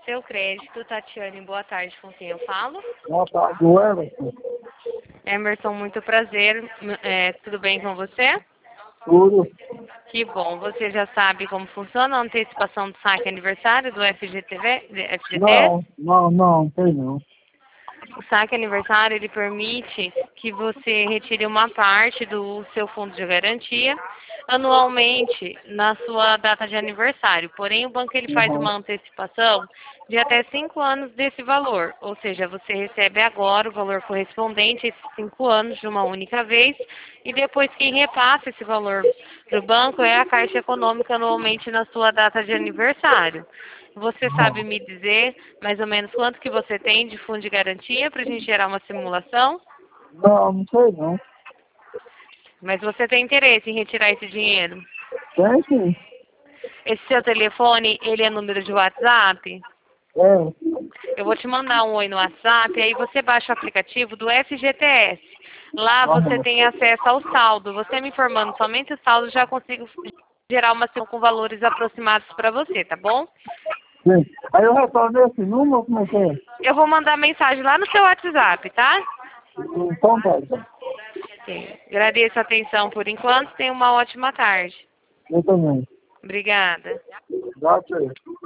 seu crédito. Tatiane, boa tarde, com quem eu falo? Boa tarde, o Everton. Emerson, muito prazer. Tudo bem com você? Tudo? Que bom. Você já sabe como funciona a antecipação do saque aniversário do FGTS? Não, sei não. O saque aniversário, ele permite que você retire uma parte do seu fundo de garantia anualmente na sua data de aniversário. Porém, o banco ele faz Uhum. uma antecipação de até 5 anos desse valor. Ou seja, você recebe agora o valor correspondente a esses 5 anos de uma única vez e depois quem repassa esse valor para o banco é a Caixa Econômica anualmente na sua data de aniversário. Você sabe me dizer mais ou menos quanto que você tem de fundo de garantia para a gente gerar uma simulação? Não sei não. Mas você tem interesse em retirar esse dinheiro? Tem sim. Esse seu telefone, ele é número de WhatsApp? É. Eu vou te mandar um oi no WhatsApp, aí você baixa o aplicativo do FGTS. Lá você Aham. tem acesso ao saldo. Você me informando somente o saldo, já consigo gerar uma simulação com valores aproximados para você, tá bom? Sim. Aí eu retorno esse número, como é que é? Eu vou mandar mensagem lá no seu WhatsApp, tá? Então tá, então. Sim. Agradeço a atenção por enquanto. Tenha uma ótima tarde. Eu também. Obrigada. Já sei.